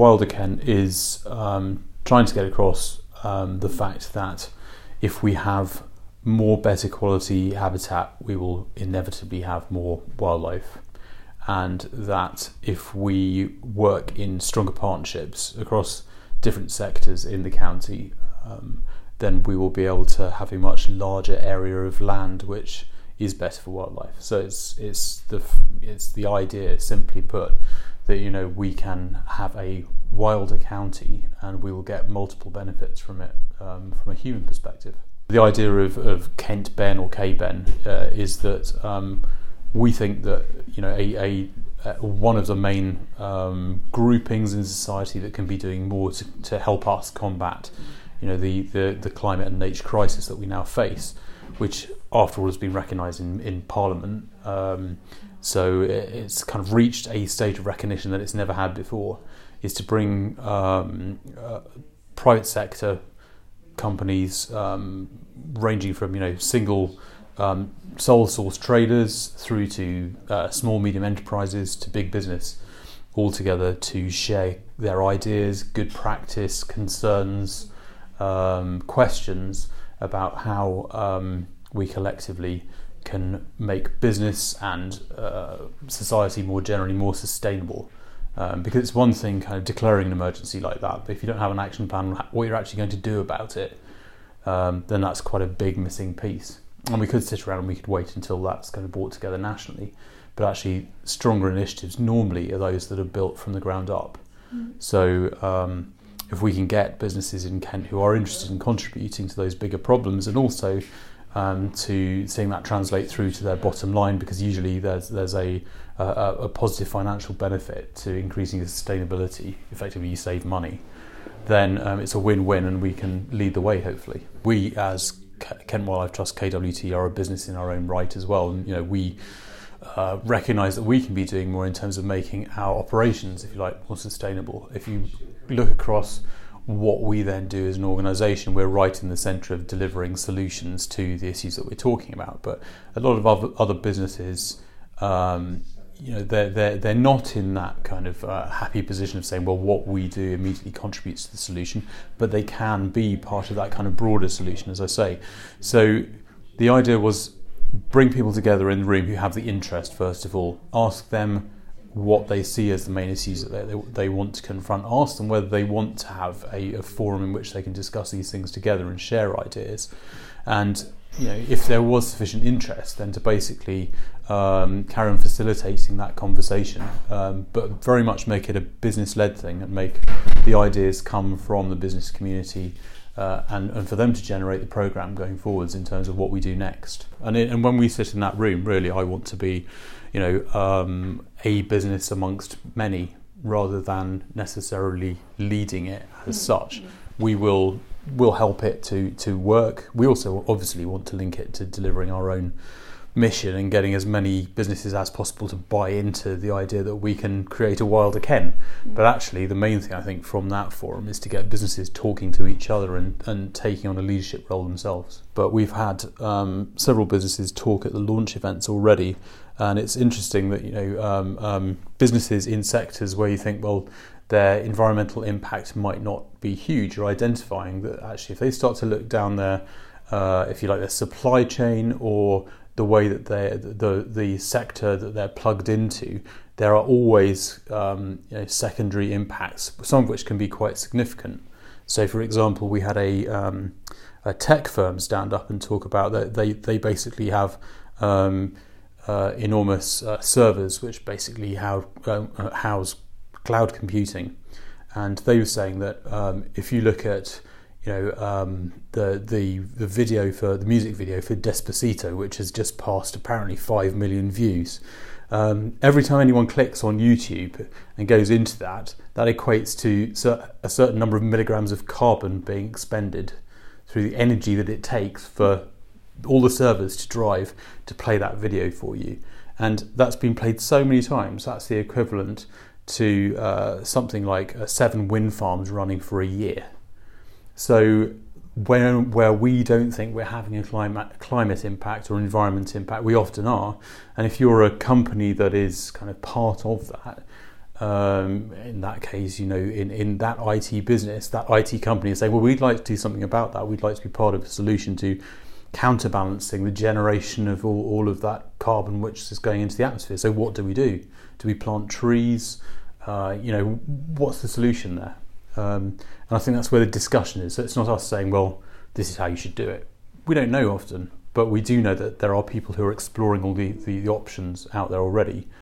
Wilder Kent is trying to get across the fact that if we have more better quality habitat, we will inevitably have more wildlife, and that if we work in stronger partnerships across different sectors in the county, then we will be able to have a much larger area of land which is better for wildlife. So it's the idea, simply put, that we can have a wilder county and we will get multiple benefits from it from a human perspective. The idea of Kent Ben or K-Ben is that we think that one of the main groupings in society that can be doing more to help us combat the climate and nature crisis that we now face, which after all has been recognised in Parliament. So it's kind of reached a state of recognition that it's never had before, is to bring private sector companies ranging from single sole source traders through to small medium enterprises to big business, all together to share their ideas, good practice, concerns, questions about how we collectively can make business and society more generally more sustainable. Because it's one thing kind of declaring an emergency like that, but if you don't have an action plan on what you're actually going to do about it, then that's quite a big missing piece. And we could sit around and we could wait until that's kind of brought together nationally, but actually stronger initiatives normally are those that are built from the ground up. So if we can get businesses in Kent who are interested in contributing to those bigger problems, and also to seeing that translate through to their bottom line, because usually there's a positive financial benefit to increasing the sustainability, effectively you save money, then it's a win-win and we can lead the way, hopefully. We as Kent Wildlife Trust KWT are a business in our own right as well, and we recognise that we can be doing more in terms of making our operations, if you like, more sustainable. If you look across what we then do as an organisation, we're right in the centre of delivering solutions to the issues that we're talking about. But a lot of other businesses, they're not in that kind of happy position of saying, well, what we do immediately contributes to the solution, but they can be part of that kind of broader solution, as I say. So the idea was bring people together in the room who have the interest, first of all, ask them what they see as the main issues that they want to confront, ask them whether they want to have a forum in which they can discuss these things together and share ideas, and if there was sufficient interest, then to basically carry on facilitating that conversation, but very much make it a business-led thing and make the ideas come from the business community, and for them to generate the programme going forwards in terms of what we do next. And when we sit in that room, really, I want to be a business amongst many rather than necessarily leading it as such. We'll help it to work. We also obviously want to link it to delivering our own mission and getting as many businesses as possible to buy into the idea that we can create a wilder Kent. But actually the main thing I think from that forum is to get businesses talking to each other and taking on a leadership role themselves. But we've had several businesses talk at the launch events already, and it's interesting that businesses in sectors where you think, well, their environmental impact might not be huge, or identifying that actually if they start to look down their, if you like, their supply chain or the way that the sector that they're plugged into, there are always secondary impacts, some of which can be quite significant. So, for example, we had a tech firm stand up and talk about that they basically have enormous servers which basically house cloud computing, and they were saying that if you look at the video for the music video for Despacito, which has just passed apparently 5 million views, every time anyone clicks on YouTube and goes into that equates to a certain number of milligrams of carbon being expended through the energy that it takes for all the servers to drive to play that video for you. And that's been played so many times, that's the equivalent to something like 7 wind farms running for a year. So where we don't think we're having a climate impact or environment impact, we often are. And if you're a company that is kind of part of that, in that case, in that IT business, that IT company is saying, well, we'd like to do something about that. We'd like to be part of a solution to counterbalancing the generation of all of that carbon which is going into the atmosphere. So what do we do? Do we plant trees? What's the solution there? And I think that's where the discussion is. So it's not us saying, well, this is how you should do it. We don't know often, but we do know that there are people who are exploring all the options out there already.